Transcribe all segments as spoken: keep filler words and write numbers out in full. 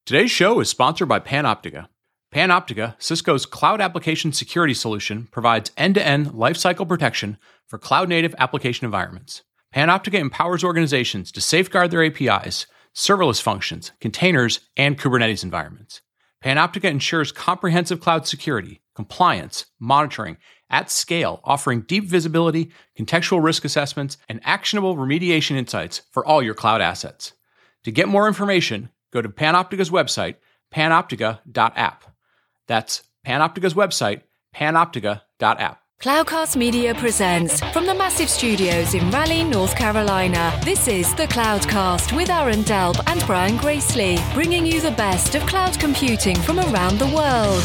Today's show is sponsored by Panoptica. Panoptica, Cisco's cloud application security solution, provides end-to-end lifecycle protection for cloud-native application environments. Panoptica empowers organizations to safeguard their A P Is, serverless functions, containers, and Kubernetes environments. Panoptica ensures comprehensive cloud security, compliance, monitoring, at scale, offering deep visibility, contextual risk assessments, and actionable remediation insights for all your cloud assets. To get more information, go to Panoptica's website, panoptica dot app. That's Panoptica's website, panoptica dot app. Cloudcast Media presents from the massive studios in Raleigh, North Carolina. This is the Cloudcast with Aaron Delp and Brian Gracely, bringing you the best of cloud computing from around the world.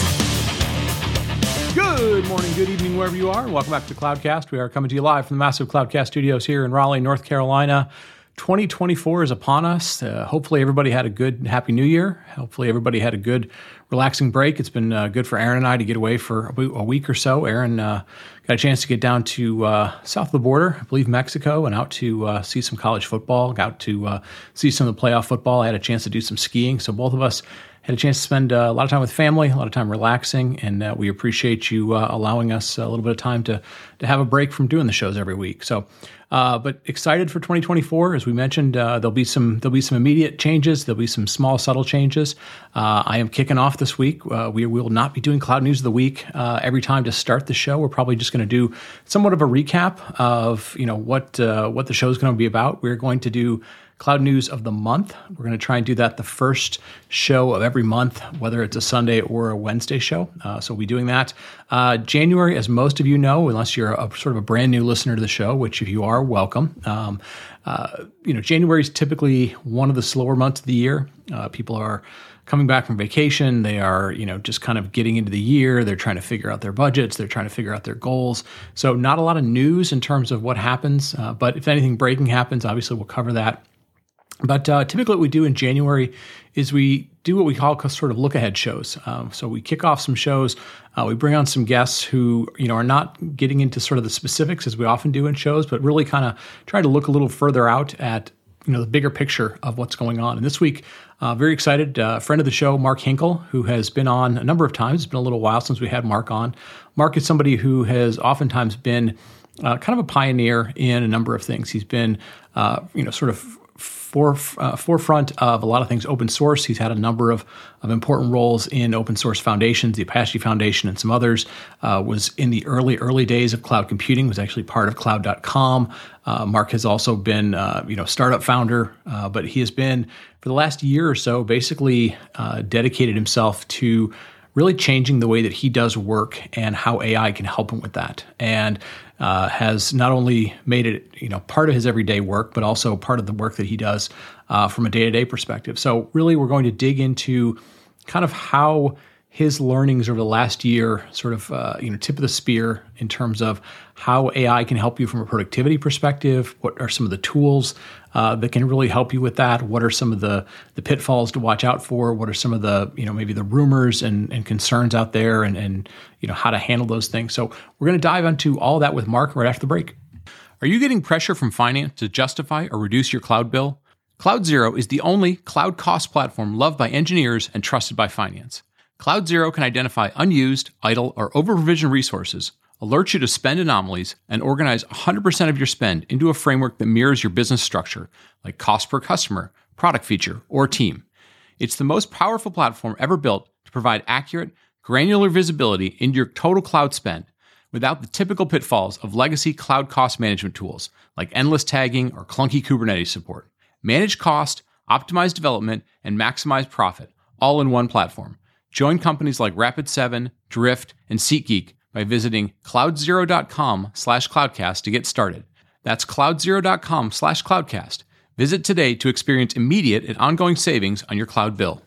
Good morning, good evening, wherever you are, and welcome back to the Cloudcast. We are coming to you live from the massive Cloudcast studios here in Raleigh, North Carolina. twenty twenty-four is upon us. Uh, hopefully everybody had a good, happy new year. Hopefully everybody had a good, relaxing break. It's been uh, good for Aaron and I to get away for a, a week or so. Aaron uh, got a chance to get down to uh, south of the border, I believe Mexico, and out to uh, see some college football, got to uh, see some of the playoff football. I had a chance to do some skiing. So both of us had a chance to spend uh, a lot of time with family, a lot of time relaxing, and uh, we appreciate you uh, allowing us a little bit of time to to have a break from doing the shows every week. So, uh, but excited for twenty twenty-four. As we mentioned, uh, there'll be some there'll be some immediate changes. There'll be some small, subtle changes. Uh, I am kicking off this week. Uh, we will not be doing Cloud News of the Week uh, every time to start the show. We're probably just going to do somewhat of a recap of you know what uh, what the show is going to be about. We're going to do Cloud News of the Month. We're going to try and do that the first show of every month, whether it's a Sunday or a Wednesday show. Uh, so we'll be doing that. Uh, January, as most of you know, unless you're a, sort of a brand new listener to the show, which if you are, welcome. Um, uh, you know, January is typically one of the slower months of the year. Uh, people are coming back from vacation. They are, you know, just kind of getting into the year. They're trying to figure out their budgets. They're trying to figure out their goals. So not a lot of news in terms of what happens. Uh, but if anything breaking happens, obviously we'll cover that. But uh, typically what we do in January is we do what we call sort of look-ahead shows. Um, so we kick off some shows. Uh, we bring on some guests who, you know, are not getting into sort of the specifics as we often do in shows, but really kind of try to look a little further out at, you know, the bigger picture of what's going on. And this week, uh, very excited, uh, friend of the show, Mark Hinkle, who has been on a number of times. It's been a little while since we had Mark on. Mark is somebody who has oftentimes been uh, kind of a pioneer in a number of things. He's been, uh, you know, sort of For, uh, forefront of a lot of things open source. He's had a number of, of important roles in open source foundations, the Apache Foundation and some others. Uh, was in the early, early days of cloud computing, was actually part of cloud dot com. Uh, Mark has also been, uh, you know, startup founder, uh, but he has been, for the last year or so, basically uh, dedicated himself to really changing the way that he does work and how A I can help him with that. And uh, has not only made it, you know, part of his everyday work, but also part of the work that he does uh, from a day-to-day perspective. So really, we're going to dig into kind of how his learnings over the last year sort of, uh, you know, tip of the spear in terms of how A I can help you from a productivity perspective. What are some of the tools uh, that can really help you with that? What are some of the the pitfalls to watch out for? What are some of the, you know, maybe the rumors and, and concerns out there, and, and, you know, how to handle those things? So we're going to dive into all that with Mark right after the break. Are you getting pressure from finance to justify or reduce your cloud bill? CloudZero is the only cloud cost platform loved by engineers and trusted by finance. CloudZero can identify unused, idle, or over-provisioned resources, alert you to spend anomalies, and organize one hundred percent of your spend into a framework that mirrors your business structure, like cost per customer, product feature, or team. It's the most powerful platform ever built to provide accurate, granular visibility into your total cloud spend without the typical pitfalls of legacy cloud cost management tools like endless tagging or clunky Kubernetes support. Manage cost, optimize development, and maximize profit, all in one platform. Join companies like Rapid seven, Drift, and SeatGeek by visiting cloudzero.com slash cloudcast to get started. That's cloudzero.com slash cloudcast. Visit today to experience immediate and ongoing savings on your cloud bill.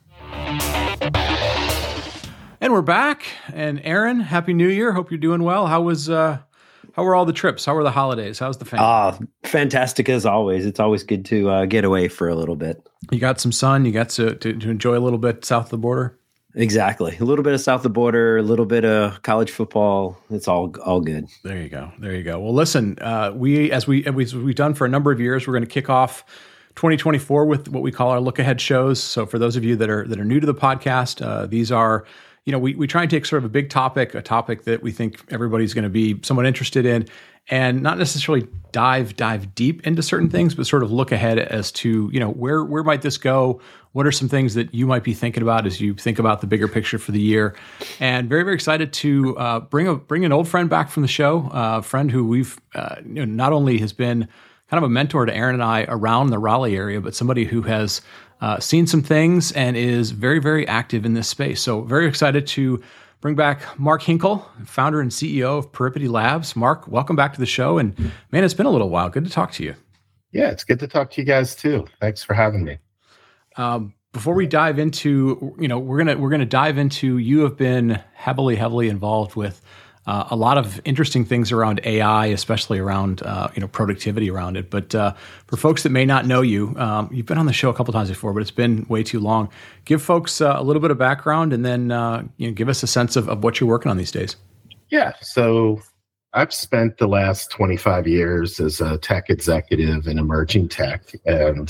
And we're back. And Aaron, Happy New Year. Hope you're doing well. How was uh, how were all the trips? How were the holidays? How's the family? Ah, uh, fantastic as always. It's always good to uh, get away for a little bit. You got some sun. You got to, to to enjoy a little bit south of the border. Exactly. A little bit of south of the border, a little bit of college football. It's all all good. There you go. There you go. Well, listen, uh, we as we as we've done for a number of years, we're going to kick off twenty twenty-four with what we call our look ahead shows. So for those of you that are that are new to the podcast, uh, these are, you know, we we try and take sort of a big topic, a topic that we think everybody's going to be somewhat interested in, and not necessarily dive dive deep into certain things, but sort of look ahead as to, you know, where where might this go? What are some things that you might be thinking about as you think about the bigger picture for the year? And very, very excited to uh, bring a bring an old friend back from the show, uh, a friend who we've uh, you know, not only has been kind of a mentor to Aaron and I around the Raleigh area, but somebody who has uh, seen some things and is very, very active in this space. So very excited to bring back Mark Hinkle, founder and C E O of Peripety Labs. Mark, welcome back to the show. And man, it's been a little while. Good to talk to you. Yeah, it's good to talk to you guys too. Thanks for having me. Um, before we dive into, you know, we're gonna we're gonna dive into. You have been heavily, heavily involved with uh, a lot of interesting things around A I, especially around uh, you know productivity around it. But uh, for folks that may not know you, um, you've been on the show a couple times before, but it's been way too long. Give folks uh, a little bit of background, and then uh, you know give us a sense of, of what you're working on these days. Yeah, so I've spent the last twenty-five years as a tech executive in emerging tech, and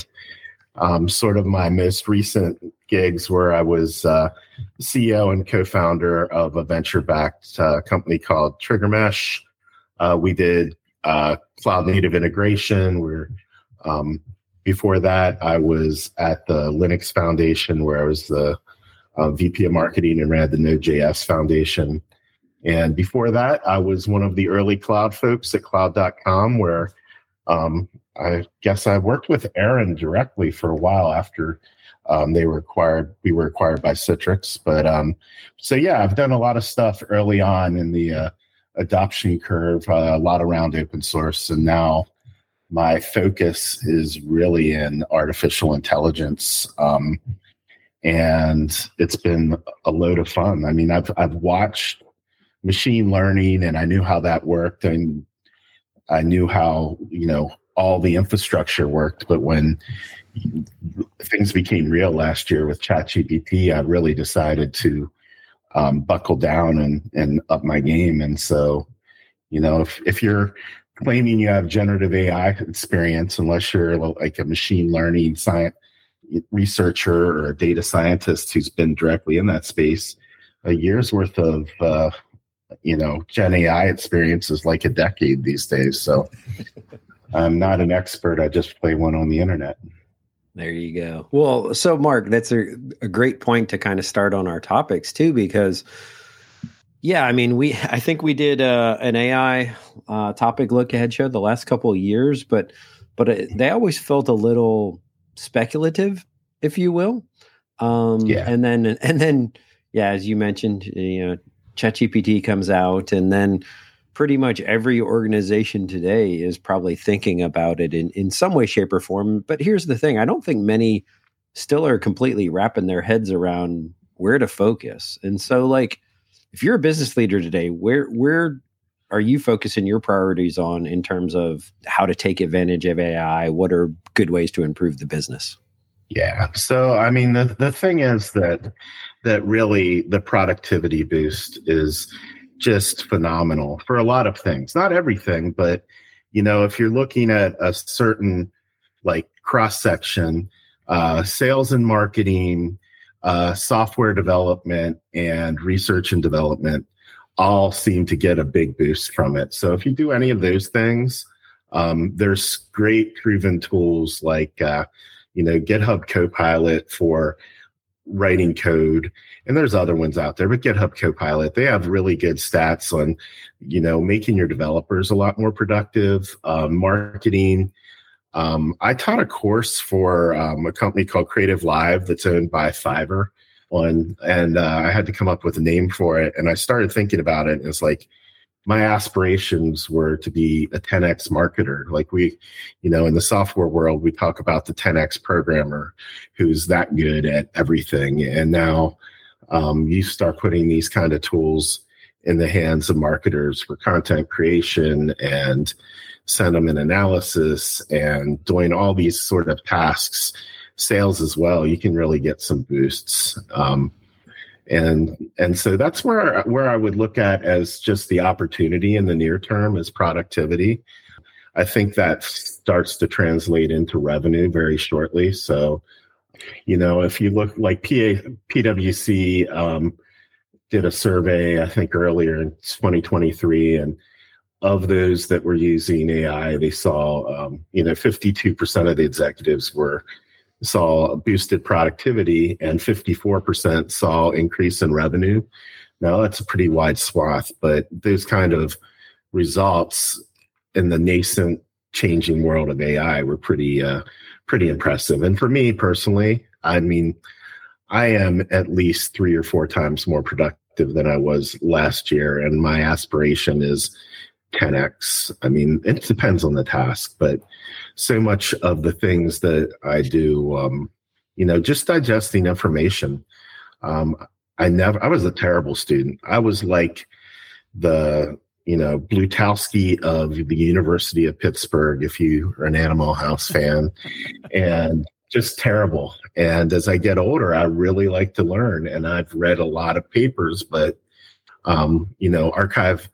um, sort of my most recent gigs where I was uh, C E O and co-founder of a venture-backed uh, company called TriggerMesh. Uh, we did uh, cloud-native integration. We're um, before that, I was at the Linux Foundation, where I was the uh, V P of marketing and ran the Node.js Foundation. And before that, I was one of the early cloud folks at cloud dot com, where um, I guess I worked with Aaron directly for a while after um, they were acquired. We were acquired by Citrix. But um, so, yeah, I've done a lot of stuff early on in the uh, adoption curve, uh, a lot around open source. And now my focus is really in artificial intelligence. Um, and it's been a load of fun. I mean, I've I've watched machine learning, and I knew how that worked, and I knew how, you know, all the infrastructure worked. But when things became real last year with ChatGPT, I really decided to um, buckle down and, and up my game. And so, you know, if, if you're claiming you have generative A I experience, unless you're like a machine learning science researcher or a data scientist who's been directly in that space, a year's worth of uh, you know, Gen A I experience is like a decade these days. So I'm not an expert. I just play one on the internet. There you go. Well, so Mark, that's a, a great point to kind of start on our topics too, because yeah, I mean, we, I think we did uh, an A I uh, topic look ahead show the last couple of years, but, but it, they always felt a little speculative, if you will. Um, yeah. And then, and then, yeah, as you mentioned, you know, ChatGPT comes out, and then pretty much every organization today is probably thinking about it in, in some way, shape, or form. But here's the thing. I don't think many still are completely wrapping their heads around where to focus. And so, like, if you're a business leader today, where where are you focusing your priorities on in terms of how to take advantage of A I? What are good ways to improve the business? Yeah. So, I mean, the, the thing is that that really the productivity boost is just phenomenal for a lot of things. Not everything, but, you know, if you're looking at a certain like cross section, uh, sales and marketing, uh, software development, and research and development all seem to get a big boost from it. So if you do any of those things, um, there's great proven tools like, uh, you know, GitHub Copilot for writing code. And there's other ones out there, but GitHub Copilot, they have really good stats on, you know, making your developers a lot more productive, um, marketing. Um, I taught a course for um, a company called Creative Live that's owned by Fiverr on, and uh, I had to come up with a name for it. And I started thinking about it. And it's like, my aspirations were to be a ten X marketer. Like we, you know, in the software world, we talk about the ten X programmer who's that good at everything. And now um, you start putting these kind of tools in the hands of marketers for content creation and sentiment analysis and doing all these sort of tasks, sales as well. You can really get some boosts. Um, And and so that's where where I would look at as just the opportunity in the near term is productivity. I think that starts to translate into revenue very shortly. So, you know, if you look like P A, P W C um, did a survey, I think earlier in twenty twenty-three, and of those that were using A I, they saw, um, you know, fifty-two percent of the executives were saw boosted productivity, and fifty-four percent saw increase in revenue. Now, that's a pretty wide swath, but those kind of results in the nascent changing world of A I were pretty, uh, pretty impressive. And for me personally, I mean, I am at least three or four times more productive than I was last year, and my aspiration is ten X. I mean, it depends on the task, but so much of the things that I do, um, you know, just digesting information. Um, I never, I was a terrible student. I was like the, you know, Blutowski of the University of Pittsburgh, if you are an Animal House fan, and just terrible. And as I get older, I really like to learn, and I've read a lot of papers, but, um, you know, archive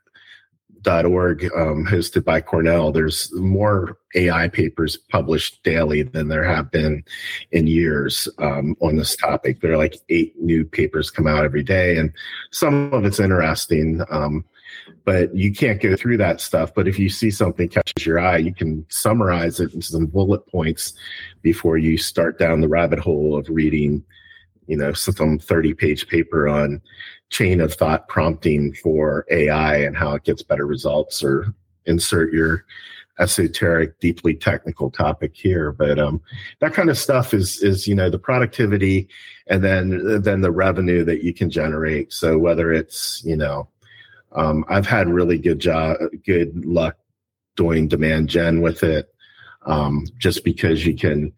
dot org, um, hosted by Cornell, there's more A I papers published daily than there have been in years um, on this topic. There are like eight new papers come out every day, and some of it's interesting, um, but you can't go through that stuff. But if you see something catches your eye, you can summarize it into some bullet points before you start down the rabbit hole of reading, you know, some thirty-page paper on chain of thought prompting for A I and how it gets better results, or insert your esoteric, deeply technical topic here. But um, that kind of stuff is, is, you know, the productivity and then, then the revenue that you can generate. So whether it's, you know, um, I've had really good job, good luck doing demand gen with it, um, just because you can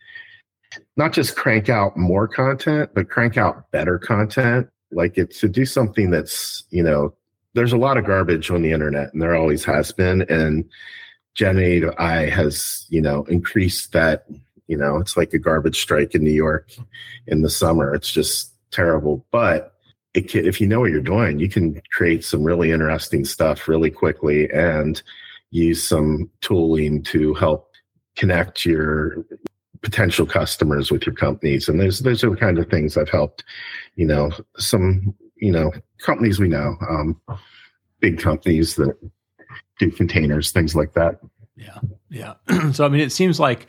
not just crank out more content, but crank out better content. Like, it's to do something that's, you know, there's a lot of garbage on the internet, and there always has been. And generative A I has, you know, increased that. You know, it's like a garbage strike in New York in the summer. It's just terrible. But it can, if you know what you're doing, you can create some really interesting stuff really quickly and use some tooling to help connect your potential customers with your companies. And those those are the kind of things I've helped, you know, some, you know, companies we know, um, big companies that do containers, things like that. Yeah. Yeah. So, I mean, it seems like,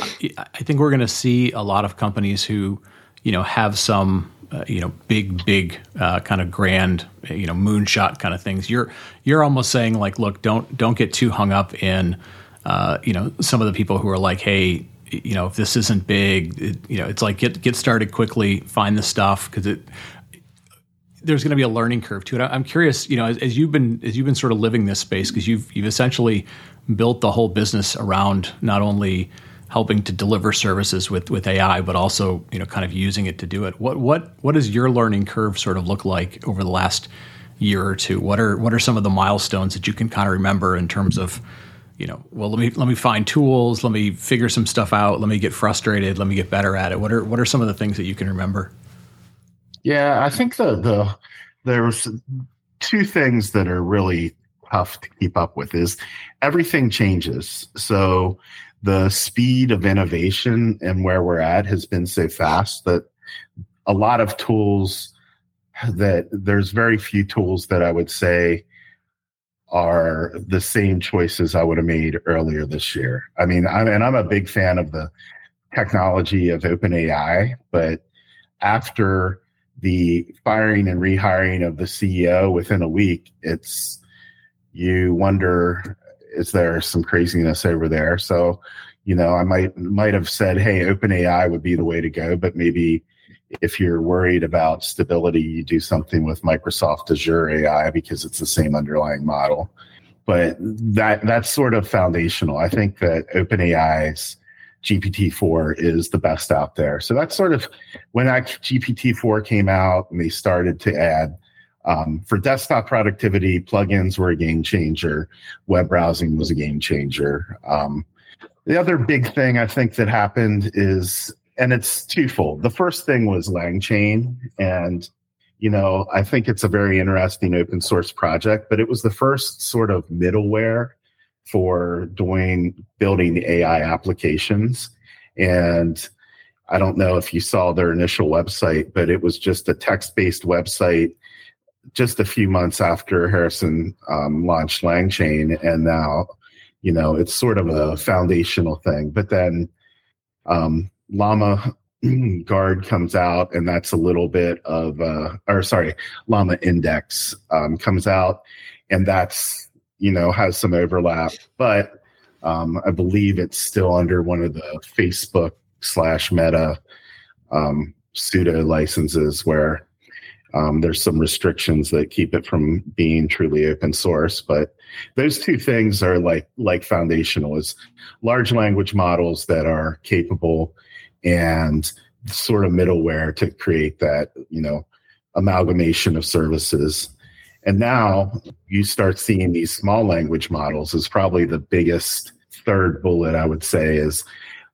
I think we're going to see a lot of companies who, you know, have some, uh, you know, big, big uh, kind of grand, you know, moonshot kind of things. You're, you're almost saying like, look, don't, don't get too hung up in, uh, you know, some of the people who are like, hey, you know, if this isn't big, it, you know, it's like get get started quickly, find the stuff, because it there's going to be a learning curve to it. I'm curious, you know, as, as you've been as you've been sort of living this space, because you've you've essentially built the whole business around not only helping to deliver services with with A I, but also, you know, kind of using it to do it. What what what does your learning curve sort of look like over the last year or two? What are what are some of the milestones that you can kind of remember in terms of, you know, well, let me let me find tools, let me figure some stuff out, let me get frustrated, let me get better at it. What are what are some of the things that you can remember? Yeah, I think the the there's two things that are really tough to keep up with. Is everything changes. So the speed of innovation and where we're at has been so fast that a lot of tools that there's very few tools that I would say are the same choices I would have made earlier this year. I mean, I'm, and I'm a big fan of the technology of OpenAI, but after the firing and rehiring of the C E O within a week, it's, you wonder, is there some craziness over there? So, you know, I might, might have said, hey, OpenAI would be the way to go, but maybe if you're worried about stability, you do something with Microsoft Azure A I because it's the same underlying model. But that that's sort of foundational. I think that OpenAI's G P T four is the best out there. So that's sort of when that G P T four came out and they started to add um, for desktop productivity, plugins were a game changer. Web browsing was a game changer. Um, the other big thing I think that happened is, and it's twofold. The first thing was LangChain. And, you know, I think it's a very interesting open source project, but it was the first sort of middleware for doing building A I applications. And I don't know if you saw their initial website, but it was just a text-based website just a few months after Harrison um, launched LangChain. And now, you know, it's sort of a foundational thing. But then um, Llama Guard comes out, and that's a little bit of, uh, or sorry, Llama Index um, comes out, and that's, you know, has some overlap. But um, I believe it's still under one of the Facebook slash Meta um, pseudo licenses where um, there's some restrictions that keep it from being truly open source. But those two things are like like foundational, is large language models that are capable and sort of middleware to create that, you know, amalgamation of services. And now you start seeing these small language models is probably the biggest third bullet, I would say, is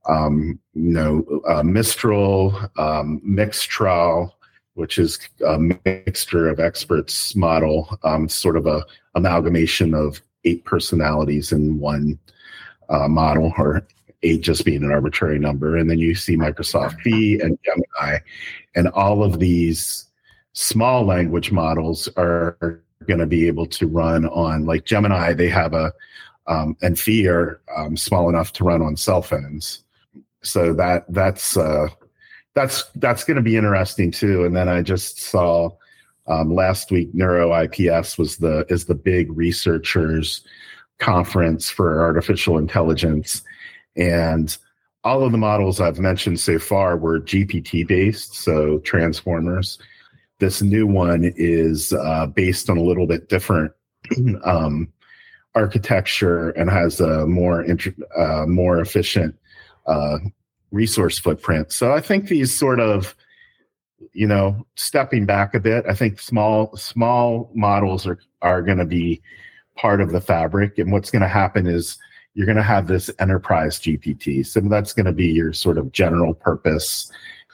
Um, you know, uh, Mistral, um, Mixtral, which is a mixture of experts model, um, sort of a amalgamation of eight personalities in one uh, model, or eight just being an arbitrary number. And then you see Microsoft V and Gemini, and all of these small language models are going to be able to run on, like Gemini, they have a, um, and V are um, small enough to run on cell phones. So that that's uh, that's that's going to be interesting too. And then I just saw um, last week, Neuro I P S was the is the big researchers conference for artificial intelligence, and all of the models I've mentioned so far were G P T based, so transformers. This new one is uh, based on a little bit different um, architecture and has a more int- uh, more efficient Uh, resource footprint. So I think these sort of, you know, stepping back a bit, I think small small models are are going to be part of the fabric. And what's going to happen is you're going to have this enterprise G P T. So that's going to be your sort of general purpose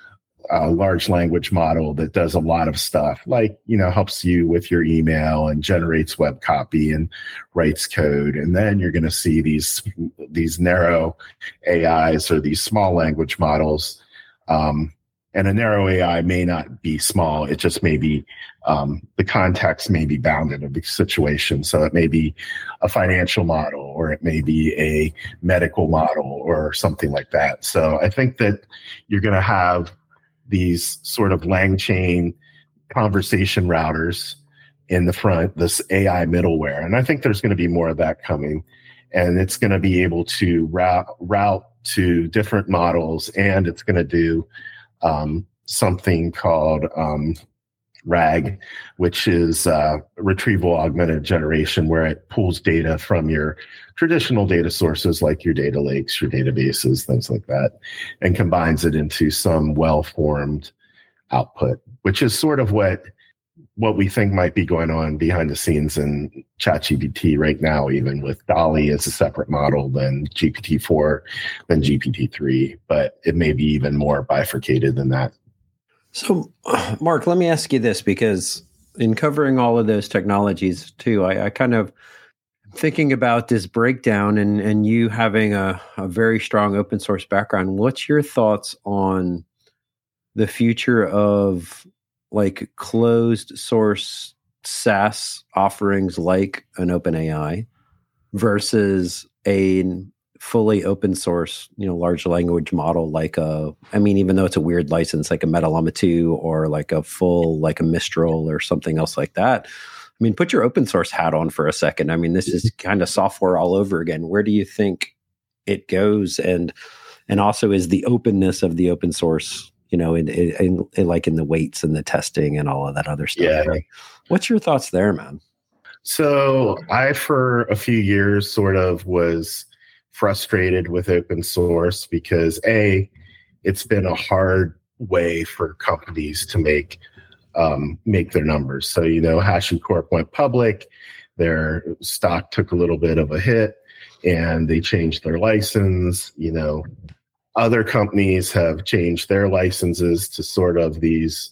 uh, large language model that does a lot of stuff, like, you know, helps you with your email and generates web copy and writes code. And then you're going to see these these narrow A Is or these small language models. Um, and a narrow A I may not be small. It just may be, um, the context may be bounded in the situation. So it may be a financial model, or it may be a medical model or something like that. So I think that you're going to have these sort of LangChain conversation routers in the front, this A I middleware. And I think there's going to be more of that coming. And it's going to be able to route, route to different models, and it's going to do um, something called um, RAG, which is uh, retrieval augmented generation, where it pulls data from your traditional data sources like your data lakes, your databases, things like that, and combines it into some well-formed output, which is sort of what what we think might be going on behind the scenes in ChatGPT right now, even with DALL-E as a separate model than G P T four, than G P T three, but it may be even more bifurcated than that. So, Mark, let me ask you this, because in covering all of those technologies too, I, I kind of thinking about this breakdown, and, and you having a, a very strong open source background. What's your thoughts on the future of like closed source SaaS offerings like an OpenAI versus a fully open source, you know, large language model like a, I mean, even though it's a weird license, like a Meta Llama two or like a full, like a Mistral or something else like that. I mean, put your open source hat on for a second. I mean, this is kind of software all over again. Where do you think it goes? And, and also is the openness of the open source, you know, in, in, in like in the weights and the testing and all of that other stuff. Yeah. Right? What's your thoughts there, man? So I, for a few years, sort of was frustrated with open source because A, it's been a hard way for companies to make um, make their numbers. So, you know, HashiCorp went public, their stock took a little bit of a hit, and they changed their license. You know, other companies have changed their licenses to sort of these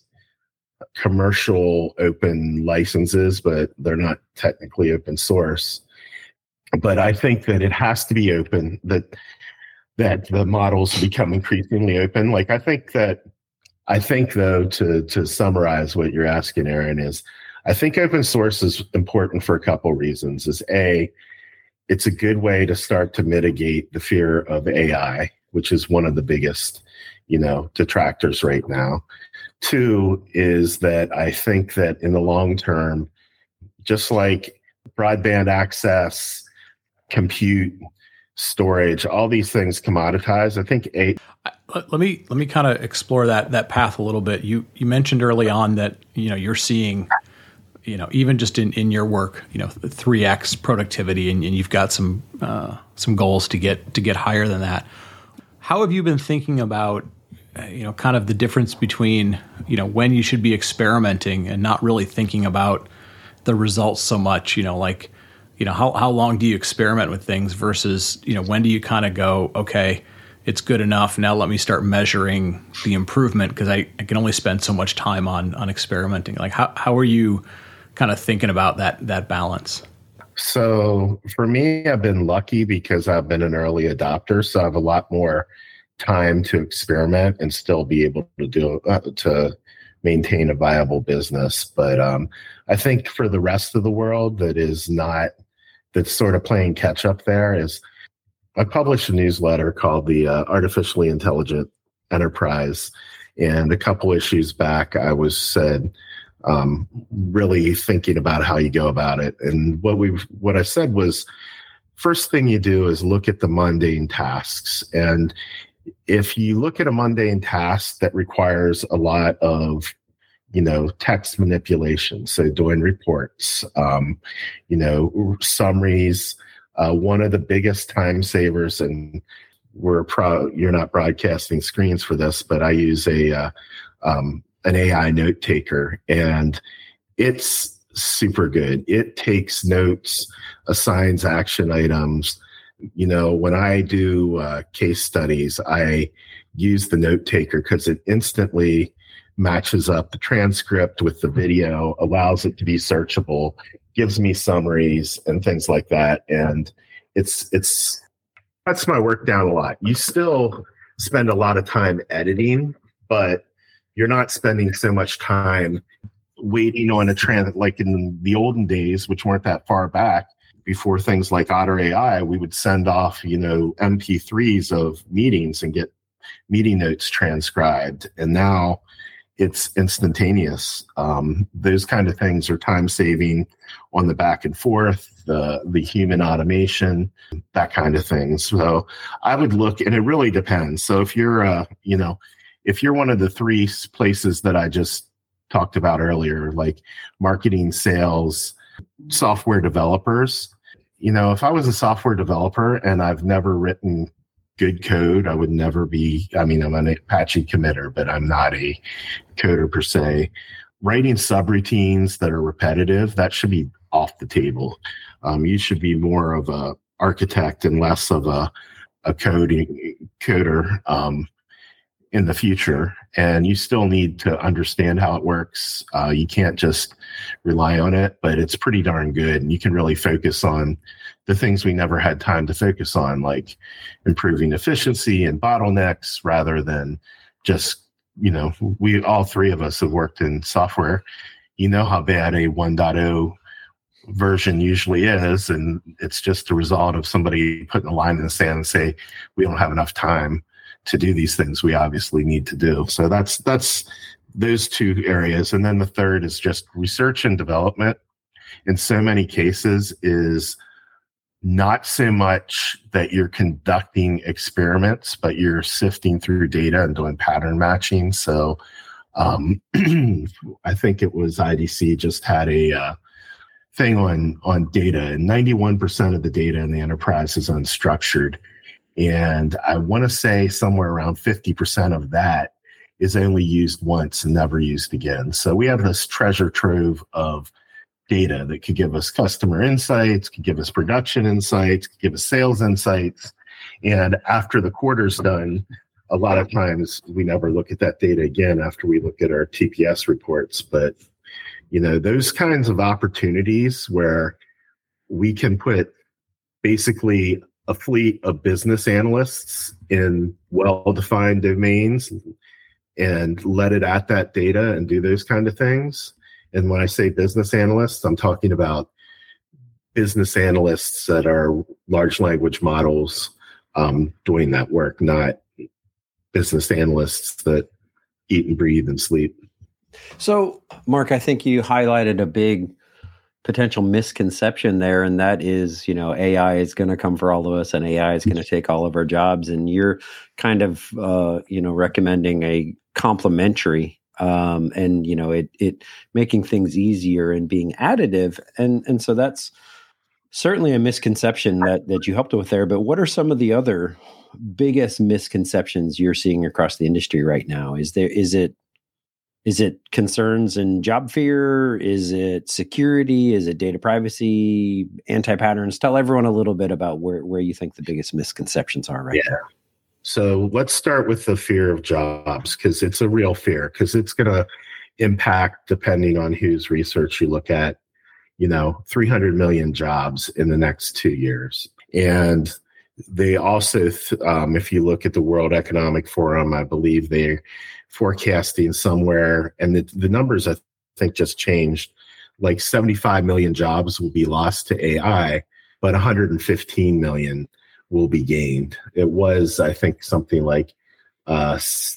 commercial open licenses, but they're not technically open source. but I think that it has to be open, that that the models become increasingly open. Like I think that, I think though, to to summarize what you're asking, Aaron, is I think open source is important for a couple reasons. Is A, it's a good way to start to mitigate the fear of A I, which is one of the biggest, you know, detractors right now. Two is that I think that in the long term, just like broadband access, compute, storage, all these things commoditize. I think a let me let me kind of explore that that path a little bit. You you mentioned early on that you know you're seeing, you know, even just in, in your work, you know, three X productivity, and, and you've got some uh, some goals to get to get higher than that. How have you been thinking about, uh, you know, kind of the difference between, you know, when you should be experimenting and not really thinking about the results so much, you know, like, you know, how, how long do you experiment with things versus, you know, when do you kind of go, okay, it's good enough. Now let me start measuring the improvement because I, I can only spend so much time on, on experimenting. Like how, how are you kind of thinking about that, that balance? So for me, I've been lucky because I've been an early adopter. So I have a lot more time to experiment and still be able to do uh, to maintain a viable business. But um, I think for the rest of the world that is not, that's sort of playing catch up there is I published a newsletter called the uh, Artificially Intelligent Enterprise. And a couple issues back, I was said, um, really thinking about how you go about it. And what we what I said was, first thing you do is look at the mundane tasks. And if you look at a mundane task that requires a lot of, you know, text manipulation, so doing reports, um, you know, summaries, uh, one of the biggest time savers, and we're proud you're not broadcasting screens for this, but I use a uh, um, an A I note taker, and it's super good. It takes notes, assigns action items. You know, when I do uh, case studies, I use the note taker because it instantly matches up the transcript with the video, allows it to be searchable, gives me summaries and things like that. And it's it's cuts my work down a lot. You still spend a lot of time editing, but you're not spending so much time waiting on a trans, like in the olden days, which weren't that far back, before things like Otter A I, we would send off, you know, M P threes of meetings and get meeting notes transcribed. And now it's instantaneous. Um, those kind of things are time saving on the back and forth, the the human automation, that kind of thing. So I would look, and it really depends. So if you're, uh, you know, if you're one of the three places that I just talked about earlier, like marketing, sales, software developers, you know, if I was a software developer and I've never written good code, I would never be, I mean, I'm an Apache committer, but I'm not a coder per se. Writing subroutines that are repetitive, that should be off the table. Um, you should be more of a architect and less of a, a coding coder um, in the future. And you still need to understand how it works. Uh, you can't just rely on it, but it's pretty darn good. And you can really focus on the things we never had time to focus on, like improving efficiency and bottlenecks, rather than just, you know, we all three of us have worked in software. You know how bad a one point oh version usually is, and it's just a result of somebody putting a line in the sand and say, we don't have enough time to do these things we obviously need to do. So that's that's those two areas. And then the third is just research and development. In so many cases is not so much that you're conducting experiments, but you're sifting through data and doing pattern matching. So um, I think it was I D C just had a uh, thing on, on data, and ninety-one percent of the data in the enterprise is unstructured. And I want to say somewhere around fifty percent of that is only used once and never used again. So we have this treasure trove of data that could give us customer insights, could give us production insights, could give us sales insights. And after the quarter's done, a lot of times we never look at that data again after we look at our T P S reports. But, you know, those kinds of opportunities where we can put basically a fleet of business analysts in well-defined domains and let it at that data and do those kind of things. And when I say business analysts, I'm talking about business analysts that are large language models um, doing that work, not business analysts that eat and breathe and sleep. So, Mark, I think you highlighted a big potential misconception there, and that is, you know, A I is going to come for all of us, and A I is going to take all of our jobs. And you're kind of, uh, you know, recommending a complementary, um, and you know, it it making things easier and being additive, and and so that's certainly a misconception that that you helped with there. But what are some of the other biggest misconceptions you're seeing across the industry right now? Is there is it Is it concerns and job fear? Is it security? Is it data privacy, anti-patterns? Tell everyone a little bit about where, where you think the biggest misconceptions are right yeah. now. So let's start with the fear of jobs, because it's a real fear, because it's going to impact, depending on whose research you look at, you know, three hundred million jobs in the next two years. And they also, um, if you look at the World Economic Forum, I believe they're forecasting somewhere, and the, the numbers I think just changed, like seventy-five million jobs will be lost to A I, but one hundred fifteen million will be gained. It was, I think, something like uh,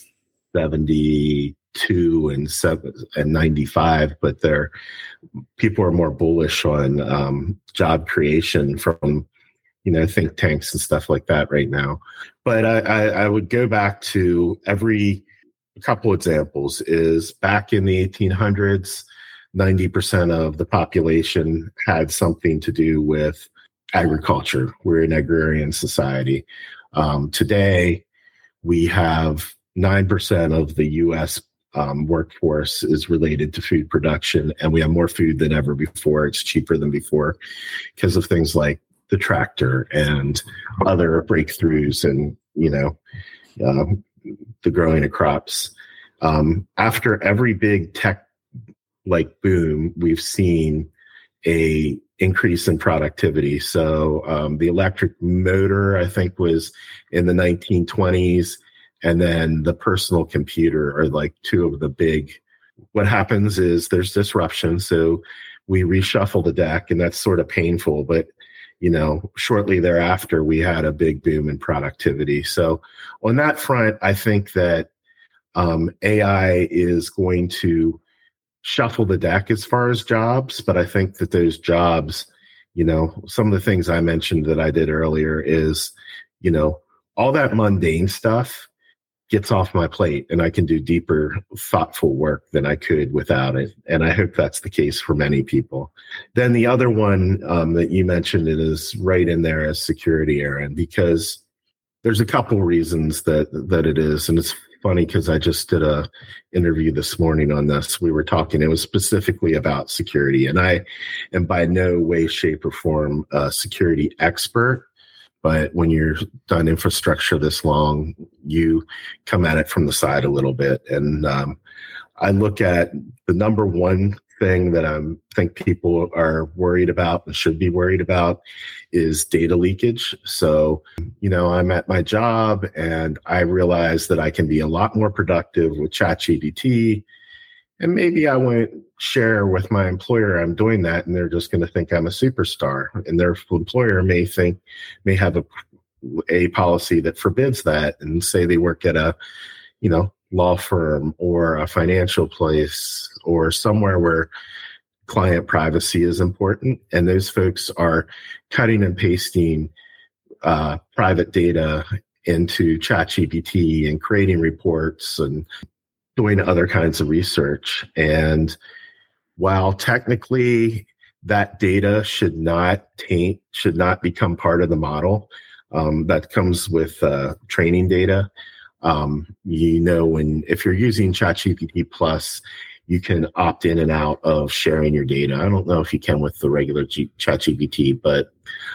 seventy-two and seven and ninety-five, but there, people are more bullish on um, job creation from, you know, think tanks and stuff like that right now. But I, I, I would go back to every a couple examples. Is back in the eighteen hundreds, ninety percent of the population had something to do with agriculture. We're an agrarian society. Um, today, we have nine percent of the U S um, workforce is related to food production, and we have more food than ever before. It's cheaper than before because of things like the tractor and other breakthroughs, and you know, um, the growing of crops. Um, after every big tech like boom, we've seen a increase in productivity. So um, the electric motor, I think, was in the nineteen twenties, and then the personal computer are like two of the big. What happens is there's disruption, so we reshuffle the deck, and that's sort of painful, but you know, shortly thereafter, we had a big boom in productivity. So on that front, I think that um, A I is going to shuffle the deck as far as jobs, but I think that those jobs, you know, some of the things I mentioned that I did earlier is, you know, all that mundane stuff gets off my plate, and I can do deeper, thoughtful work than I could without it. And I hope that's the case for many people. Then the other one um, that you mentioned, it is right in there as security, Aaron, because there's a couple reasons that that it is. And it's funny because I just did a interview this morning on this. We were talking, it was specifically about security. And I am by no way, shape, or form a security expert. But when you're done infrastructure this long, you come at it from the side a little bit. And um, I look at the number one thing that I think people are worried about and should be worried about is data leakage. So, you know, I'm at my job and I realize that I can be a lot more productive with ChatGPT. And maybe I won't share with my employer I'm doing that, and they're just going to think I'm a superstar. And their employer may think, may have a, a policy that forbids that, and say they work at a, you know, law firm or a financial place or somewhere where client privacy is important. And those folks are cutting and pasting uh, private data into ChatGPT and creating reports and doing other kinds of research. And while technically that data should not taint, should not become part of the model, um, that comes with uh, training data. Um, you know, when if you're using ChatGPT Plus, you can opt in and out of sharing your data. I don't know if you can with the regular G- ChatGPT, but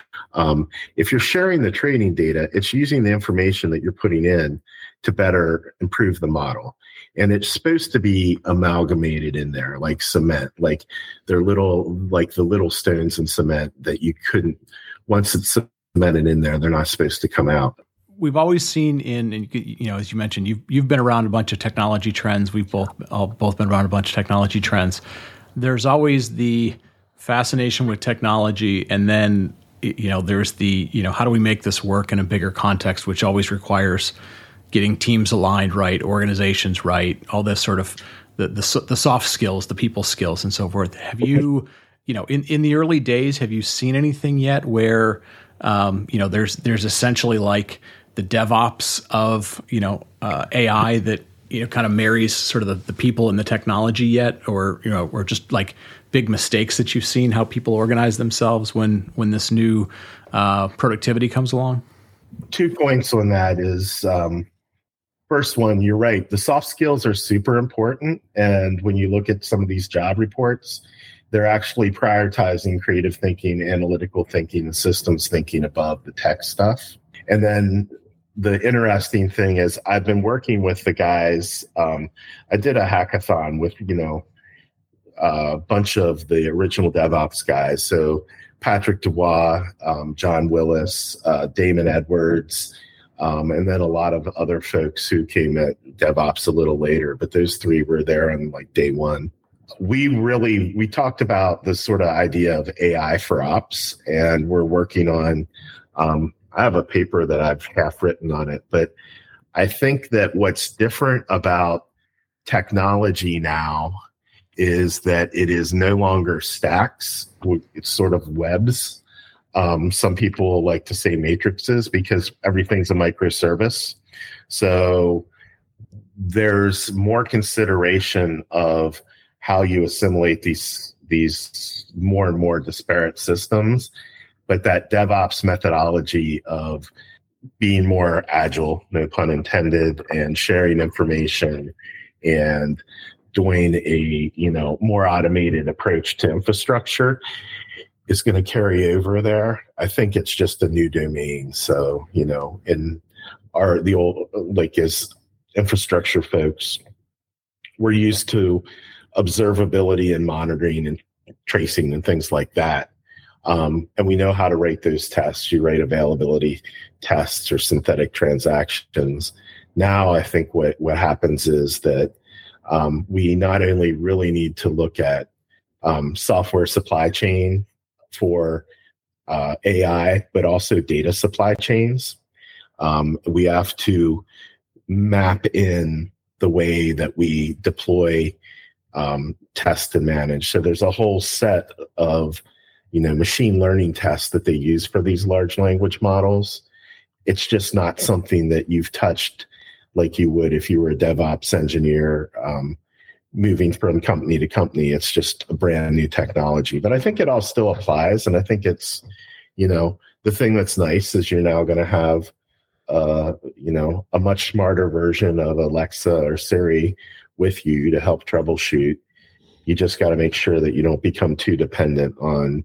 um, if you're sharing the training data, it's using the information that you're putting in to better improve the model. And it's supposed to be amalgamated in there, like cement, like they're little, like the little stones in cement that you couldn't, once it's cemented in there. They're not supposed to come out. We've always seen in, and you know, as you mentioned, you've you've been around a bunch of technology trends. We've both all both been around a bunch of technology trends. There's always the fascination with technology, and then you know, there's the you know, how do we make this work in a bigger context, which always requires getting teams aligned right, organizations right, all this sort of the the, the soft skills, the people skills, and so forth. Have you, you know, in, in the early days, have you seen anything yet where, um, you know, there's there's essentially like the DevOps of, you know, uh, A I that, you know, kind of marries sort of the, the people and the technology yet, or, you know, or just like big mistakes that you've seen how people organize themselves when, when this new uh, productivity comes along? Two points on that is, um, first one, you're right. The soft skills are super important. And when you look at some of these job reports, they're actually prioritizing creative thinking, analytical thinking, and systems thinking above the tech stuff. And then the interesting thing is I've been working with the guys. Um, I did a hackathon with, you know, a bunch of the original DevOps guys. So Patrick Dubois, um, John Willis, uh, Damon Edwards, um, and then a lot of other folks who came at DevOps a little later. But those three were there on like day one. We really, we talked about this sort of idea of A I for ops, and we're working on, um, I have a paper that I've half written on it, but I think that what's different about technology now is that it is no longer stacks. It's sort of webs. Um, some people like to say matrices because everything's a microservice. So there's more consideration of how you assimilate these, these more and more disparate systems. But that DevOps methodology of being more agile, no pun intended, and sharing information and doing a, you know, more automated approach to infrastructure is going to carry over there. I think it's just a new domain. So, you know, in our, the old, like as infrastructure folks, we're used to observability and monitoring and tracing and things like that. Um, and we know how to write those tests. You write availability tests or synthetic transactions. Now, I think what, what happens is that um, we not only really need to look at um, software supply chain for uh, A I, but also data supply chains. Um, we have to map in the way that we deploy, um, test, and manage. So there's a whole set of you know, machine learning tests that they use for these large language models. It's just not something that you've touched like you would if you were a DevOps engineer um, moving from company to company. It's just a brand new technology. But I think it all still applies. And I think it's, you know, the thing that's nice is you're now going to have, uh, you know, a much smarter version of Alexa or Siri with you to help troubleshoot. You just got to make sure that you don't become too dependent on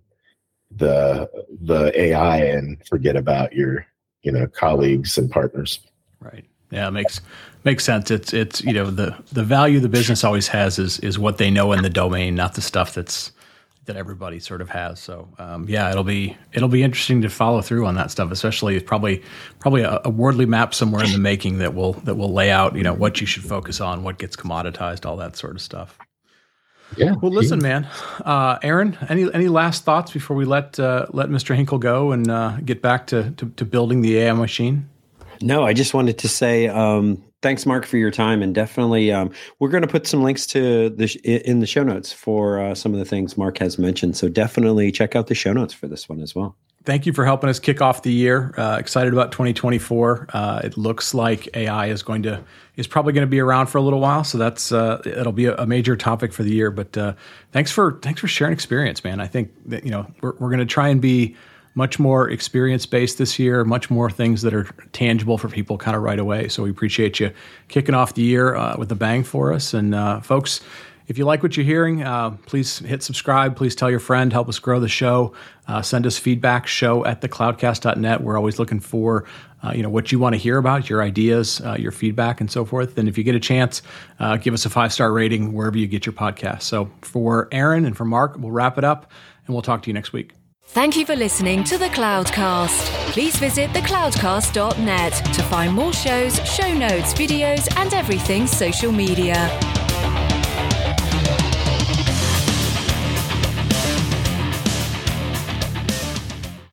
the the A I and forget about your, you know, colleagues and partners. Right. Yeah, it makes makes sense. It's it's you know, the the value the business always has is is what they know in the domain, not the stuff that's that everybody sort of has. So um, yeah, it'll be it'll be interesting to follow through on that stuff. Especially it's probably probably a, a Wordly map somewhere in the making that will that will lay out, you know, what you should focus on, what gets commoditized, all that sort of stuff. Yeah. Well, listen, man, uh, Aaron, any any last thoughts before we let uh, let Mister Hinkle go and uh, get back to, to to building the A I machine? No, I just wanted to say um, thanks, Mark, for your time, and definitely um, we're going to put some links to the sh- in the show notes for uh, some of the things Mark has mentioned. So definitely check out the show notes for this one as well. Thank you for helping us kick off the year. Uh, excited about twenty twenty-four. Uh, it looks like A I is going to is probably going to be around for a little while, so that's uh, it'll be a, a major topic for the year. But uh, thanks for thanks for sharing experience, man. I think that you know we're we're going to try and be much more experience based this year, much more things that are tangible for people kind of right away. So we appreciate you kicking off the year uh, with a bang for us, and uh, folks. If you like what you're hearing, uh, please hit subscribe. Please tell your friend. Help us grow the show. Uh, send us feedback. Show at the cloudcast dot net. We're always looking for uh, you know what you want to hear about, your ideas, uh, your feedback, and so forth. And if you get a chance, uh, give us a five star rating wherever you get your podcast. So for Aaron and for Mark, we'll wrap it up, and we'll talk to you next week. Thank you for listening to The Cloudcast. Please visit the cloudcast dot net to find more shows, show notes, videos, and everything social media.